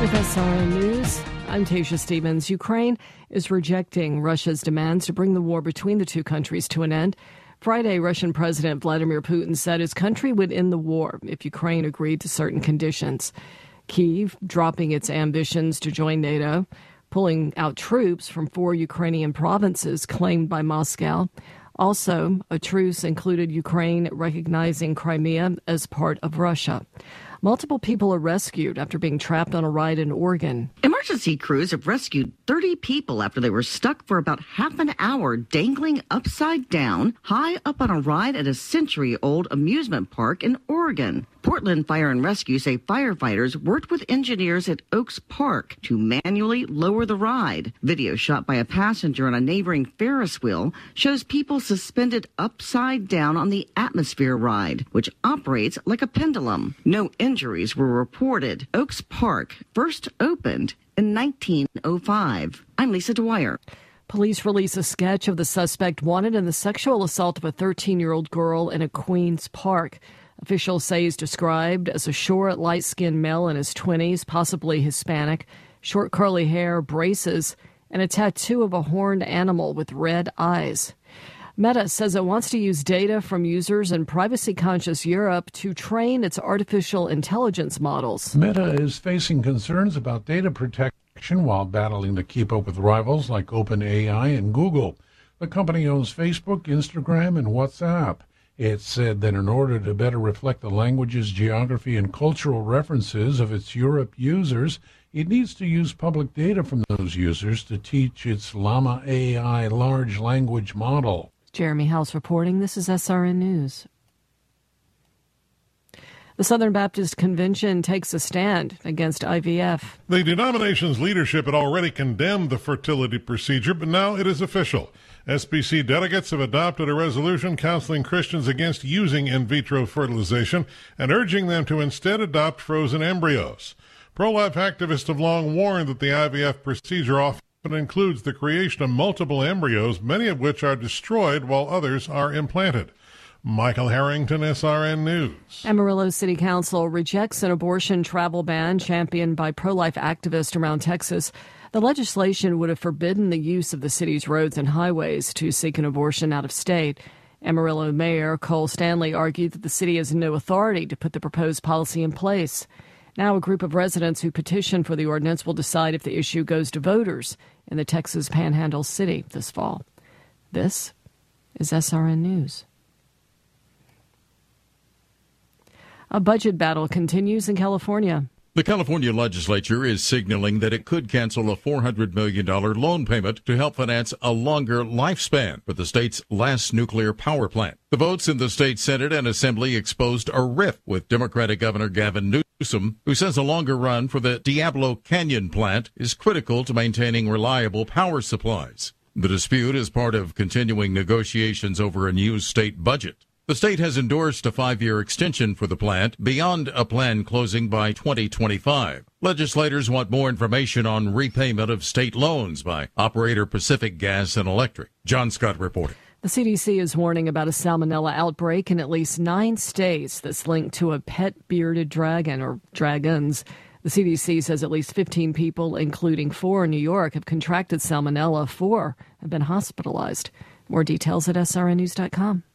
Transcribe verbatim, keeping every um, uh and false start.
With S R N News, I'm Tasha Stevens. Ukraine is rejecting Russia's demands to bring the war between the two countries to an end. Friday, Russian President Vladimir Putin said his country would end the war if Ukraine agreed to certain conditions. Kyiv dropping its ambitions to join NATO, pulling out troops from four Ukrainian provinces claimed by Moscow. Also, a truce included Ukraine recognizing Crimea as part of Russia. Multiple people are rescued after being trapped on a ride in Oregon. Emergency crews have rescued thirty people after they were stuck for about half an hour dangling upside down high up on a ride at a century-old amusement park in Oregon. Portland Fire and Rescue say firefighters worked with engineers at Oaks Park to manually lower the ride. Video shot by a passenger on a neighboring Ferris wheel shows people suspended upside down on the Atmosphere ride, which operates like a pendulum. No injuries were reported. Oaks Park first opened in nineteen oh five. I'm Lisa Dwyer. Police release a sketch of the suspect wanted in the sexual assault of a thirteen-year-old girl in a Queens park. Officials say he's described as a short, light-skinned male in his twenties, possibly Hispanic, short curly hair, braces, and a tattoo of a horned animal with red eyes. Meta says it wants to use data from users in privacy-conscious Europe to train its artificial intelligence models. Meta is facing concerns about data protection while battling to keep up with rivals like OpenAI and Google. The company owns Facebook, Instagram, and WhatsApp. It said that in order to better reflect the languages, geography, and cultural references of its Europe users, it needs to use public data from those users to teach its Llama A I large language model. Jeremy House reporting. This is S R N News. The Southern Baptist Convention takes a stand against I V F. The denomination's leadership had already condemned the fertility procedure, but now it is official. S B C delegates have adopted a resolution counseling Christians against using in vitro fertilization and urging them to instead adopt frozen embryos. Pro-life activists have long warned that the I V F procedure often includes the creation of multiple embryos, many of which are destroyed while others are implanted. Michael Harrington, S R N News. Amarillo City Council rejects an abortion travel ban championed by pro-life activists around Texas. The legislation would have forbidden the use of the city's roads and highways to seek an abortion out of state. Amarillo Mayor Cole Stanley argued that the city has no authority to put the proposed policy in place. Now a group of residents who petitioned for the ordinance will decide if the issue goes to voters in the Texas Panhandle city this fall. This is S R N News. A budget battle continues in California. The California legislature is signaling that it could cancel a four hundred million dollars loan payment to help finance a longer lifespan for the state's last nuclear power plant. The votes in the state Senate and Assembly exposed a rift with Democratic Governor Gavin Newsom, who says a longer run for the Diablo Canyon plant is critical to maintaining reliable power supplies. The dispute is part of continuing negotiations over a new state budget. The state has endorsed a five-year extension for the plant beyond a planned closing by twenty twenty-five. Legislators want more information on repayment of state loans by operator Pacific Gas and Electric. John Scott reporting. The C D C is warning about a salmonella outbreak in at least nine states that's linked to a pet bearded dragon or dragons. The C D C says at least fifteen people, including four in New York, have contracted salmonella. Four have been hospitalized. More details at S R N news dot com.